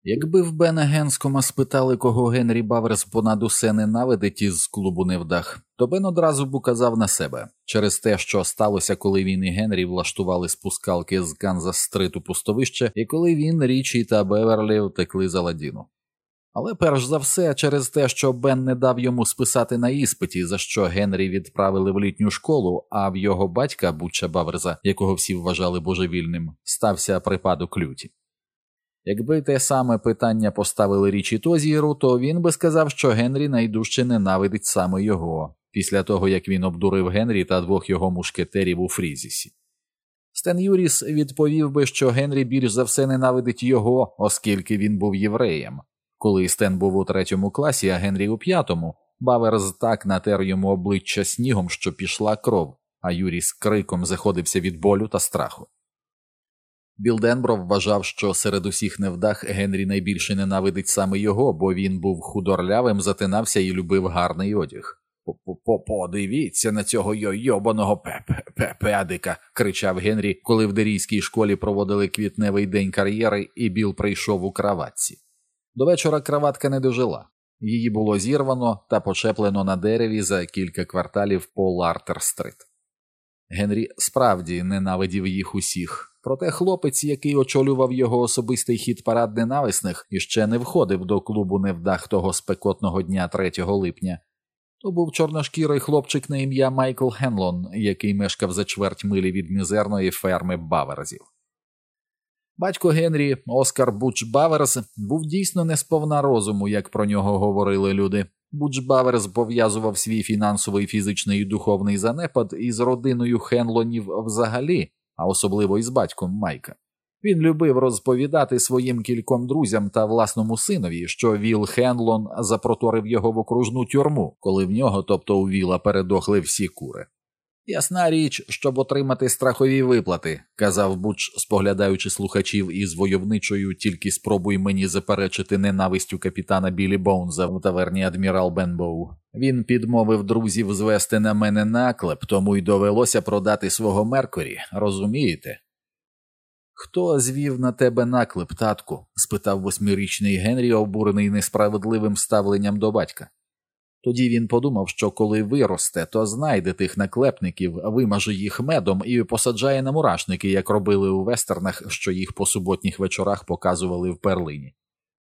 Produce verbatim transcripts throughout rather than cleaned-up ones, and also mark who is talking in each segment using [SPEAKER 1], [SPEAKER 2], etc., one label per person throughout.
[SPEAKER 1] Якби в Бена Генскома спитали, кого Генрі Баверс понад усе ненавидить із клубу невдах, то Бен одразу б указав на себе, через те, що сталося, коли він і Генрі влаштували спускалки з Канзас-стрит у пустовище, і коли він, Річі та Беверлі втекли з Аладдіну. Але перш за все через те, що Бен не дав йому списати на іспиті, за що Генрі відправили в літню школу, а в його батька, Бутча Баверза, якого всі вважали божевільним, стався припадок люті. Якби те саме питання поставили Річі Тозієру, то він би сказав, що Генрі найдужче ненавидить саме його, після того, як він обдурив Генрі та двох його мушкетерів у Фрізісі. Стен Юріс відповів би, що Генрі більш за все ненавидить його, оскільки він був євреєм. Коли Стен був у третьому класі, а Генрі у п'ятому, Баверз так натер йому обличчя снігом, що пішла кров, а Юріс криком заходився від болю та страху. Білл Денбро вважав, що серед усіх невдах Генрі найбільше ненавидить саме його, бо він був худорлявим, затинався і любив гарний одяг. «Подивіться на цього йобаного педика!» – кричав Генрі, коли в Дерійській школі проводили квітневий день кар'єри і Білл прийшов у краватці. До вечора краватка не дожила. Її було зірвано та почеплено на дереві за кілька кварталів по Лартер-стрит. Генрі справді ненавидів їх усіх. Проте хлопець, який очолював його особистий хіт-парад ненависних, іще не входив до клубу невдах того спекотного дня третього липня. То був чорношкірий хлопчик на ім'я Майкл Хенлон, який мешкав за чверть милі від мізерної ферми Баверзів. Батько Генрі, Оскар Бутч Баверс, був дійсно не сповна розуму, як про нього говорили люди. Бутч Баверс пов'язував свій фінансовий, фізичний і духовний занепад із родиною Хенлонів взагалі, а особливо із батьком Майка. Він любив розповідати своїм кільком друзям та власному синові, що Вілл Хенлон запроторив його в окружну тюрму, коли в нього, тобто у Вілла, передохли всі кури. «Ясна річ, щоб отримати страхові виплати», – казав Бутч, споглядаючи слухачів із войовничою «тільки спробуй мені заперечити ненавистю капітана Біллі Боунза» в таверні «Адмірал Бенбоу». Він підмовив друзів звести на мене наклеп, тому й довелося продати свого Меркурі, розумієте? «Хто звів на тебе наклеп, татку?» – спитав восьмирічний Генрі, обурений несправедливим ставленням до батька. Тоді він подумав, що коли виросте, то знайде тих наклепників, вимаже їх медом і посаджає на мурашники, як робили у вестернах, що їх по суботніх вечорах показували в Перлині.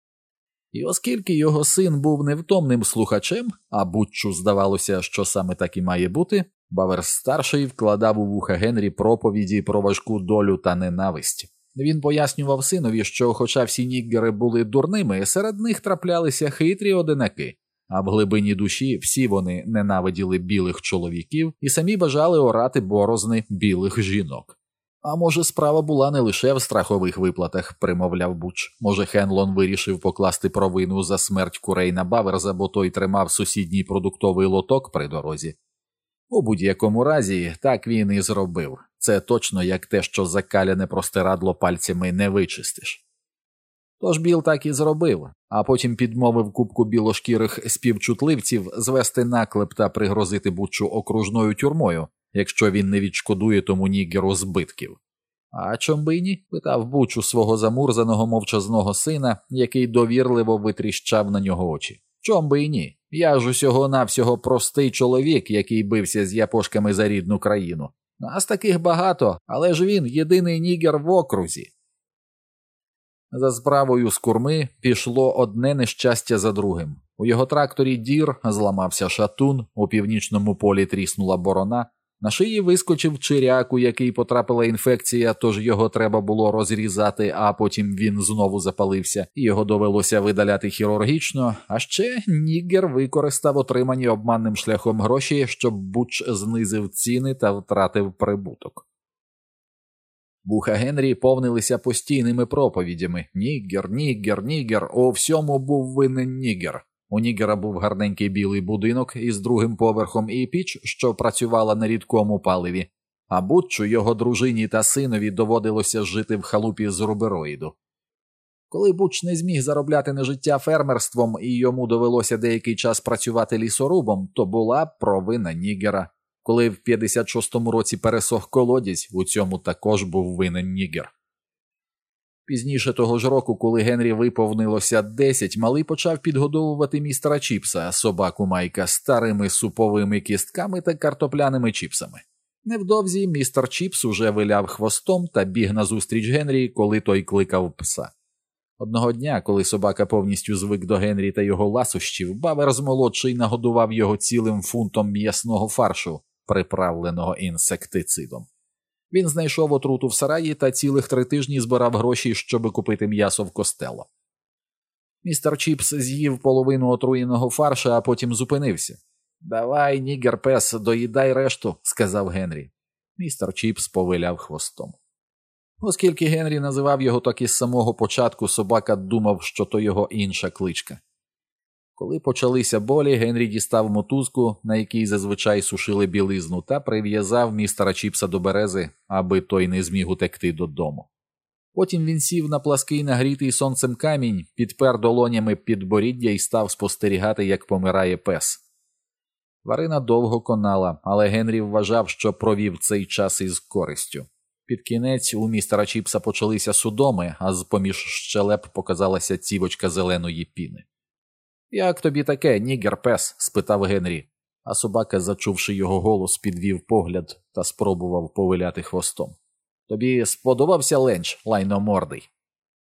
[SPEAKER 1] І оскільки його син був невтомним слухачем, а Бутчу здавалося, що саме так і має бути, Баверс-старший вкладав у вуха Генрі проповіді про важку долю та ненависть. Він пояснював синові, що хоча всі ніггери були дурними, серед них траплялися хитрі одинаки, а в глибині душі всі вони ненавиділи білих чоловіків і самі бажали орати борозни білих жінок. «А може, справа була не лише в страхових виплатах», – примовляв Бутч. «Може, Хенлон вирішив покласти провину за смерть курей на Баверза, бо той тримав сусідній продуктовий лоток при дорозі?» У будь-якому разі, так він і зробив. Це точно як те, що закаляне простирадло пальцями не вичистиш. Тож Білл так і зробив, а потім підмовив купку білошкірих співчутливців звести наклеп та пригрозити Бутчу окружною тюрмою, якщо він не відшкодує тому нігеру збитків. «А чом би й ні?» – питав Бутч у свого замурзаного мовчазного сина, який довірливо витріщав на нього очі. «Чом би й ні? Я ж усього-навсього простий чоловік, який бився з япошками за рідну країну. Нас таких багато, але ж він єдиний нігер в окрузі». За справою з курми пішло одне нещастя за другим. У його тракторі «Дір» зламався шатун, у північному полі тріснула борона, на шиї вискочив чиряк, у який потрапила інфекція, тож його треба було розрізати, а потім він знову запалився, і його довелося видаляти хірургічно, а ще нігер використав отримані обманним шляхом гроші, щоб Бутч знизив ціни та втратив прибуток. Вуха Генрі повнилися постійними проповідями «Нігер, нігер, нігер, у всьому був винен нігер». У нігера був гарненький білий будинок із другим поверхом і піч, що працювала на рідкому паливі, а Бутчу, його дружині та синові доводилося жити в халупі з рубероїду. Коли Бутч не зміг заробляти на життя фермерством і йому довелося деякий час працювати лісорубом, то була провина нігера. Коли в п'ятдесят шостому році пересох колодязь, у цьому також був винен нігер. Пізніше того ж року, коли Генрі виповнилося десять, малий почав підгодовувати містера Чіпса, собаку Майка, старими суповими кістками та картопляними чіпсами. Невдовзі містер Чіпс уже виляв хвостом та біг назустріч Генрі, коли той кликав пса. Одного дня, коли собака повністю звик до Генрі та його ласощів, Баверс-молодший нагодував його цілим фунтом м'ясного фаршу, приправленого інсектицидом. Він знайшов отруту в сараї та цілих три тижні збирав гроші, щоб купити м'ясо в Костелло. Містер Чіпс з'їв половину отруєного фарша, а потім зупинився. «Давай, нігер-пес, доїдай решту», – сказав Генрі. Містер Чіпс повиляв хвостом. Оскільки Генрі називав його так із самого початку, собака думав, що то його інша кличка. Коли почалися болі, Генрі дістав мотузку, на якій зазвичай сушили білизну, та прив'язав містера Чіпса до берези, аби той не зміг утекти додому. Потім він сів на плаский нагрітий сонцем камінь, підпер долонями підборіддя і став спостерігати, як помирає пес. Тварина довго конала, але Генрі вважав, що провів цей час із користю. Під кінець у містера Чіпса почалися судоми, а з-поміж щелеп показалася цівочка зеленої піни. «Як тобі таке, нігер-пес?» – спитав Генрі, а собака, зачувши його голос, підвів погляд та спробував повиляти хвостом. «Тобі сподобався ленч, лайномордий?»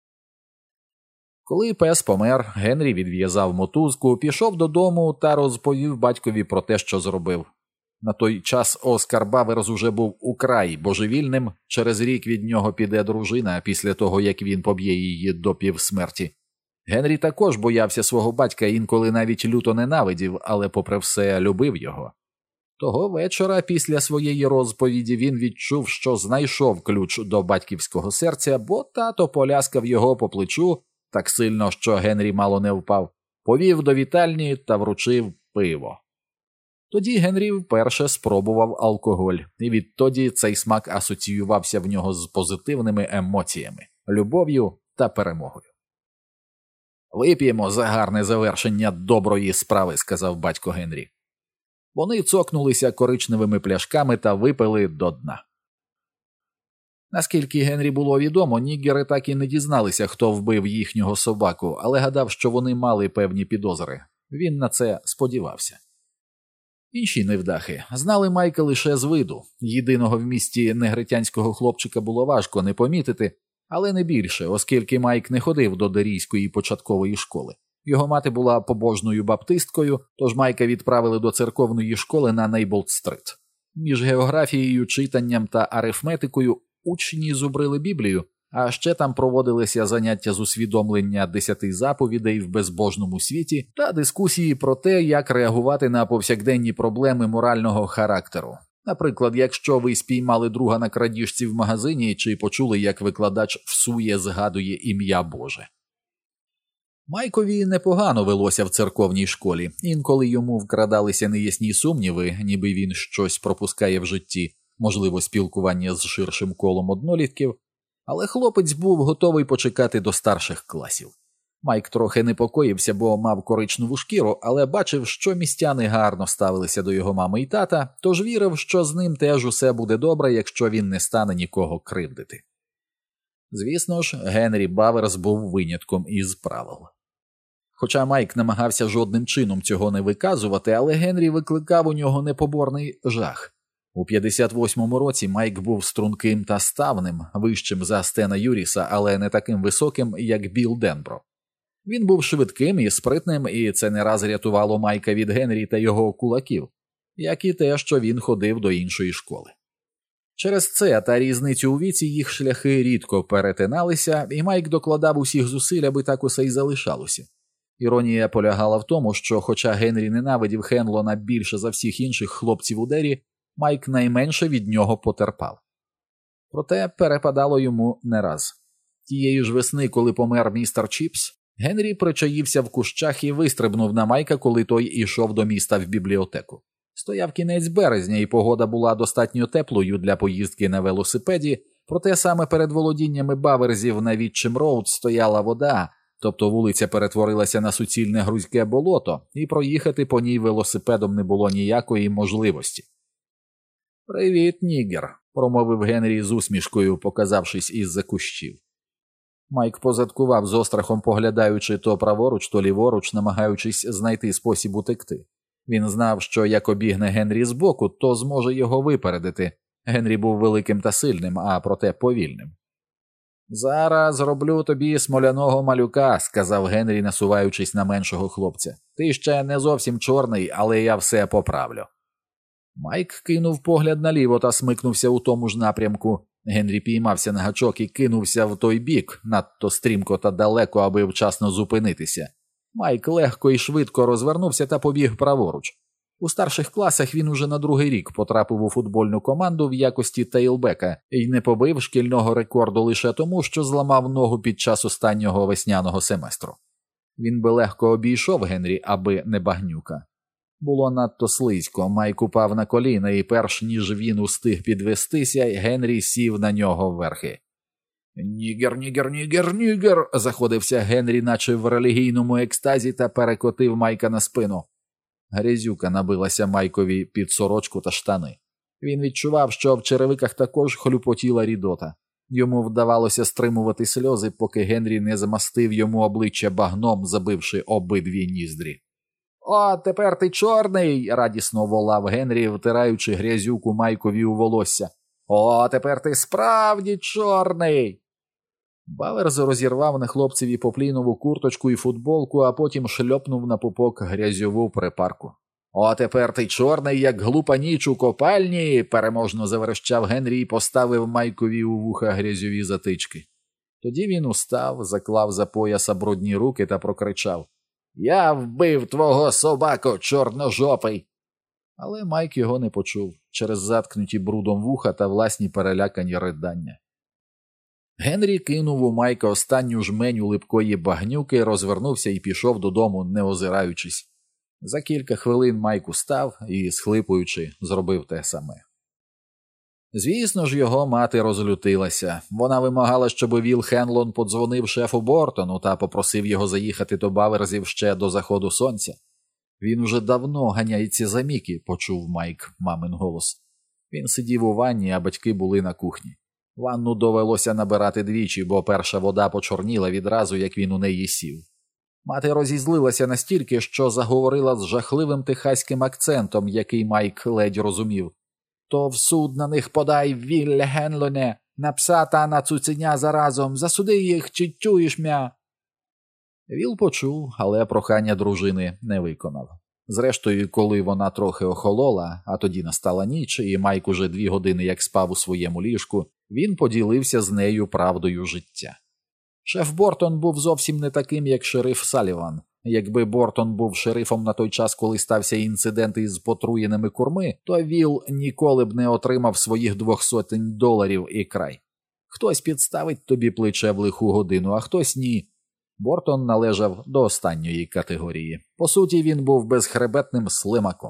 [SPEAKER 1] Коли пес помер, Генрі відв'язав мотузку, пішов додому та розповів батькові про те, що зробив. На той час Оскар Баверс уже був украй божевільним, через рік від нього піде дружина після того, як він поб'є її до півсмерті. Генрі також боявся свого батька, інколи навіть люто ненавидів, але попри все любив його. Того вечора після своєї розповіді він відчув, що знайшов ключ до батьківського серця, бо тато поляскав його по плечу так сильно, що Генрі мало не впав, повів до вітальні та вручив пиво. Тоді Генрі вперше спробував алкоголь, і відтоді цей смак асоціювався в нього з позитивними емоціями, любов'ю та перемогою. «Вип'ємо за гарне завершення доброї справи», – сказав батько Генрі. Вони цокнулися коричневими пляшками та випили до дна. Наскільки Генрі було відомо, нігери так і не дізналися, хто вбив їхнього собаку, але гадав, що вони мали певні підозри. Він на це сподівався. Інші невдахи знали Майка лише з виду. Єдиного в місті негритянського хлопчика було важко не помітити, але не більше, оскільки Майк не ходив до Дерійської початкової школи. Його мати була побожною баптисткою, тож Майка відправили до церковної школи на Нейболт-стрит. Між географією, читанням та арифметикою учні зубрили Біблію, а ще там проводилися заняття з усвідомлення десяти заповідей в безбожному світі та дискусії про те, як реагувати на повсякденні проблеми морального характеру. Наприклад, якщо ви спіймали друга на крадіжці в магазині чи почули, як викладач всує згадує ім'я Боже. Майкові непогано велося в церковній школі, інколи йому вкрадалися неясні сумніви, ніби він щось пропускає в житті, можливо, спілкування з ширшим колом однолітків, але хлопець був готовий почекати до старших класів. Майк трохи непокоївся, бо мав коричневу шкіру, але бачив, що містяни гарно ставилися до його мами і тата, тож вірив, що з ним теж усе буде добре, якщо він не стане нікого кривдити. Звісно ж, Генрі Баверс був винятком із правил. Хоча Майк намагався жодним чином цього не виказувати, але Генрі викликав у нього непоборний жах. У п'ятдесят восьмому році Майк був струнким та ставним, вищим за Стена Юріса, але не таким високим, як Білл Денбро. Він був швидким і спритним, і це не раз рятувало Майка від Генрі та його кулаків, як і те, що він ходив до іншої школи. Через це та різницю у віці їх шляхи рідко перетиналися, і Майк докладав усіх зусиль, аби так усе й залишалося. Іронія полягала в тому, що хоча Генрі ненавидів Хенлона більше за всіх інших хлопців у Дері, Майк найменше від нього потерпав. Проте перепадало йому не раз. Тієї ж весни, коли помер містер Чіпс, Генрі причаївся в кущах і вистрибнув на Майка, коли той ішов до міста в бібліотеку. Стояв кінець березня, і погода була достатньо теплою для поїздки на велосипеді, проте саме перед володіннями Баверзів на Вітчем-Роуд стояла вода, тобто вулиця перетворилася на суцільне грузьке болото, і проїхати по ній велосипедом не було ніякої можливості. «Привіт, нігер», – промовив Генрі з усмішкою, показавшись із-за кущів. Майк позадкував з острахом, поглядаючи то праворуч, то ліворуч, намагаючись знайти спосіб утекти. Він знав, що як обігне Генрі збоку, то зможе його випередити. Генрі був великим та сильним, а проте повільним. «Зараз зроблю тобі смоляного малюка», – сказав Генрі, насуваючись на меншого хлопця. «Ти ще не зовсім чорний, але я все поправлю». Майк кинув погляд наліво та смикнувся у тому ж напрямку. Генрі піймався на гачок і кинувся в той бік, надто стрімко та далеко, аби вчасно зупинитися. Майк легко і швидко розвернувся та побіг праворуч. У старших класах він уже на другий рік потрапив у футбольну команду в якості тейлбека і не побив шкільного рекорду лише тому, що зламав ногу під час останнього весняного семестру. Він би легко обійшов Генрі, аби не багнюка. Було надто слизько, Майк упав на коліна, і перш ніж він устиг підвестися, Генрі сів на нього верхи. «Нігер, нігер, нігер, нігер!» – заходився Генрі, наче в релігійному екстазі, та перекотив Майка на спину. Грязюка набилася Майкові під сорочку та штани. Він відчував, що в черевиках також хлюпотіла рідота. Йому вдавалося стримувати сльози, поки Генрі не замастив йому обличчя багном, забивши обидві ніздрі. «О, тепер ти чорний!» – радісно волав Генрі, втираючи грязюку Майкові у волосся. «О, тепер ти справді чорний!» Баверс розірвав на хлопцеві поплінову курточку і футболку, а потім шльопнув на пупок грязьову припарку. «О, тепер ти чорний, як глупа ніч у копальні!» – переможно заверещав Генрі і поставив Майкові у вуха грязьові затички. Тоді він устав, заклав за пояса брудні руки та прокричав: «Я вбив твого собако, чорножопий!» Але Майк його не почув через заткнуті брудом вуха та власні перелякані ридання. Генрі кинув у Майка останню жменю липкої багнюки, розвернувся і пішов додому, не озираючись. За кілька хвилин Майк устав і, схлипуючи, зробив те саме. Звісно ж, його мати розлютилася. Вона вимагала, щоб Віл Хенлон подзвонив шефу Бортону та попросив його заїхати до Баверзів ще до заходу сонця. «Він уже давно ганяється за Мікі», – почув Майк мамин голос. Він сидів у ванні, а батьки були на кухні. Ванну довелося набирати двічі, бо перша вода почорніла відразу, як він у неї сів. Мати розізлилася настільки, що заговорила з жахливим техаським акцентом, який Майк ледь розумів. «То в суд на них подай, Вілле Генлоне, на пса та на цуценя заразом, засуди їх, чи чуєш мя?» Віл почув, але прохання дружини не виконав. Зрештою, коли вона трохи охолола, а тоді настала ніч, і Майк уже дві години як спав у своєму ліжку, він поділився з нею правдою життя. Шеф Бортон був зовсім не таким, як шериф Саліван. Якби Бортон був шерифом на той час, коли стався інцидент із потруєними курми, то Віл ніколи б не отримав своїх двох сотень доларів і край. Хтось підставить тобі плече в лиху годину, а хтось ні. Бортон належав до останньої категорії. По суті, він був безхребетним слимаком.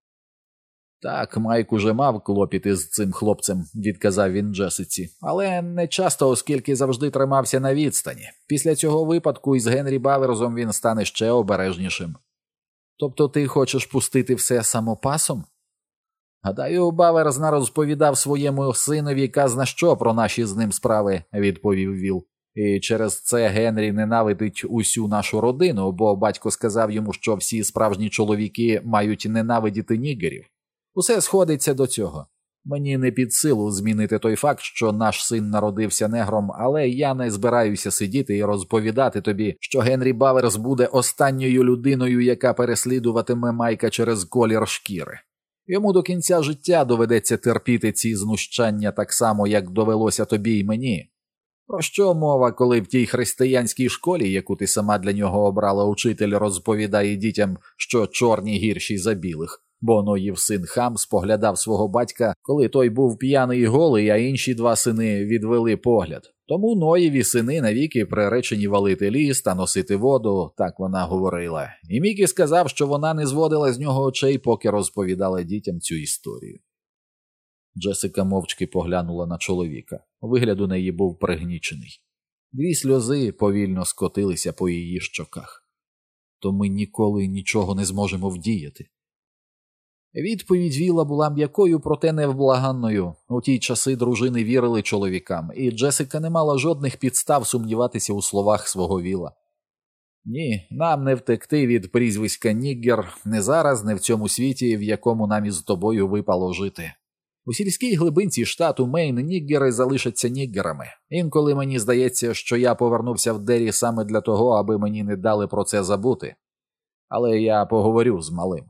[SPEAKER 1] «Так, Майк уже мав клопіти з цим хлопцем», – відказав він Джесиці, – «але не часто, оскільки завжди тримався на відстані. Після цього випадку із Генрі Баверзом він стане ще обережнішим». «Тобто ти хочеш пустити все самопасом?» «Гадаю, Баверз нарозповідав своєму синові казна що про наші з ним справи», – відповів Віл. «І через це Генрі ненавидить усю нашу родину, бо батько сказав йому, що всі справжні чоловіки мають ненавидіти нігерів. Усе сходиться до цього. Мені не під силу змінити той факт, що наш син народився негром, але я не збираюся сидіти і розповідати тобі, що Генрі Баверс буде останньою людиною, яка переслідуватиме Майка через колір шкіри. Йому до кінця життя доведеться терпіти ці знущання так само, як довелося тобі й мені. Про що мова, коли в тій християнській школі, яку ти сама для нього обрала, учитель розповідає дітям, що чорні гірші за білих? Бо Ноїв син Хам споглядав свого батька, коли той був п'яний і голий, а інші два сини відвели погляд. Тому Ноєві сини навіки приречені валити ліс та носити воду, так вона говорила. І Мікі сказав, що вона не зводила з нього очей, поки розповідала дітям цю історію. Джесика мовчки поглянула на чоловіка. Вигляд у неї був пригнічений. Дві сльози повільно скотилися по її щоках. «То ми ніколи нічого не зможемо вдіяти». Відповідь Вілла була м'якою, проте невблаганною. У ті часи дружини вірили чоловікам, і Джесика не мала жодних підстав сумніватися у словах свого Вілла. Ні, нам не втекти від прізвиська Ніггер не зараз, не в цьому світі, в якому нам із тобою випало жити. У сільській глибинці штату Мейн ніггери залишаться ніггерами. Інколи мені здається, що я повернувся в Дері саме для того, аби мені не дали про це забути. Але я поговорю з малим.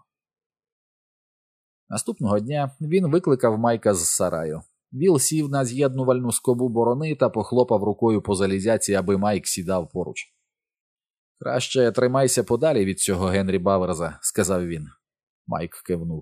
[SPEAKER 1] Наступного дня він викликав Майка з сараю. Віл сів на з'єднувальну скобу борони та похлопав рукою по залізяці, аби Майк сідав поруч. «Краще тримайся подалі від цього Генрі Баверза», – сказав він. Майк кивнув.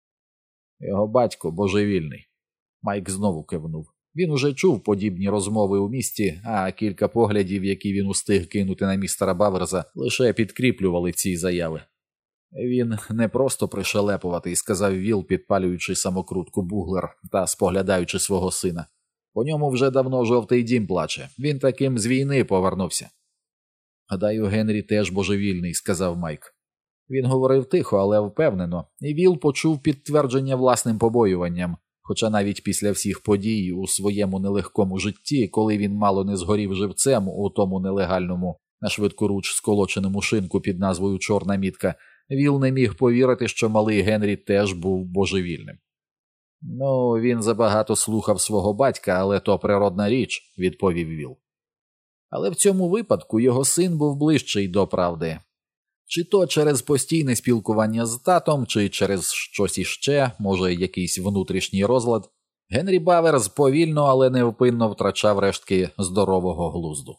[SPEAKER 1] «Його батько божевільний». Майк знову кивнув. Він уже чув подібні розмови у місті, а кілька поглядів, які він устиг кинути на містера Баверза, лише підкріплювали ці заяви. «Він не просто пришелепуватий», – сказав Віл, підпалюючи самокрутку буглер та споглядаючи свого сина. «По ньому вже давно жовтий дім плаче. Він таким з війни повернувся». «Гадаю, Генрі теж божевільний», – сказав Майк. Він говорив тихо, але впевнено, і Віл почув підтвердження власним побоюванням, хоча навіть після всіх подій у своєму нелегкому житті, коли він мало не згорів живцем у тому нелегальному, на швидкоруч сколоченому шинку під назвою «Чорна мітка», Віл не міг повірити, що малий Генрі теж був божевільним. «Ну, він забагато слухав свого батька, але то природна річ», – відповів Віл. Але в цьому випадку його син був ближчий до правди. Чи то через постійне спілкування з татом, чи через щось іще, може якийсь внутрішній розлад, Генрі Баверз повільно, але невпинно втрачав рештки здорового глузду.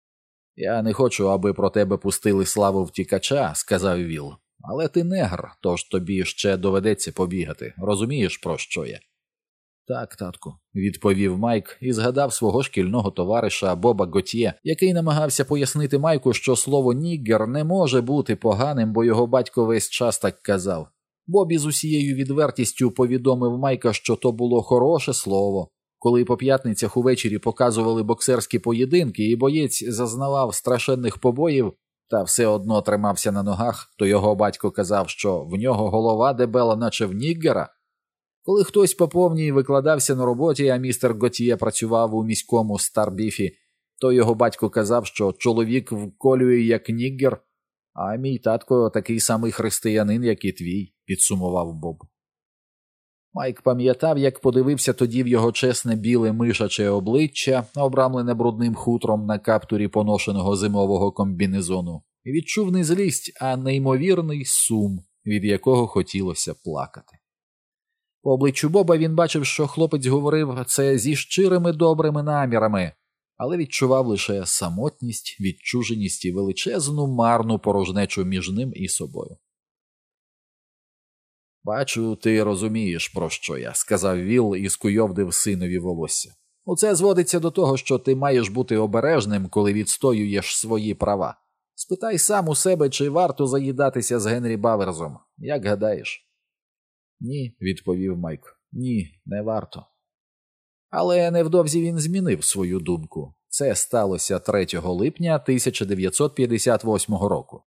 [SPEAKER 1] «Я не хочу, аби про тебе пустили славу втікача», – сказав Віл. «Але ти негр, тож тобі ще доведеться побігати. Розумієш, про що я?» «Так, татку», – відповів Майк і згадав свого шкільного товариша Боба Готьє, який намагався пояснити Майку, що слово «ніггер» не може бути поганим, бо його батько весь час так казав. Бобі з усією відвертістю повідомив Майка, що то було хороше слово. Коли по п'ятницях увечері показували боксерські поєдинки і боєць зазнавав страшенних побоїв, та все одно тримався на ногах, то його батько казав, що в нього голова дебела, наче в ніггера. Коли хтось по повній викладався на роботі, а містер Готьє працював у міському Старбіфі, то його батько казав, що чоловік вколює як ніггер, а мій татко такий самий християнин, як і твій, підсумував Боб. Майк пам'ятав, як подивився тоді в його чесне біле мишаче обличчя, обрамлене брудним хутром на каптурі поношеного зимового комбінезону, і відчув не злість, а неймовірний сум, від якого хотілося плакати. По обличчю Боба він бачив, що хлопець говорив це зі щирими добрими намірами, але відчував лише самотність, відчуженість і величезну марну порожнечу між ним і собою. «Бачу, ти розумієш, про що я», – сказав Віл і скуйовдив синові волосся. «Оце зводиться до того, що ти маєш бути обережним, коли відстоюєш свої права. Спитай сам у себе, чи варто заїдатися з Генрі Баверзом. Як гадаєш?» «Ні», – відповів Майк. «Ні, не варто». Але невдовзі він змінив свою думку. Це сталося третього липня тисяча дев'ятсот п'ятдесят восьмого року.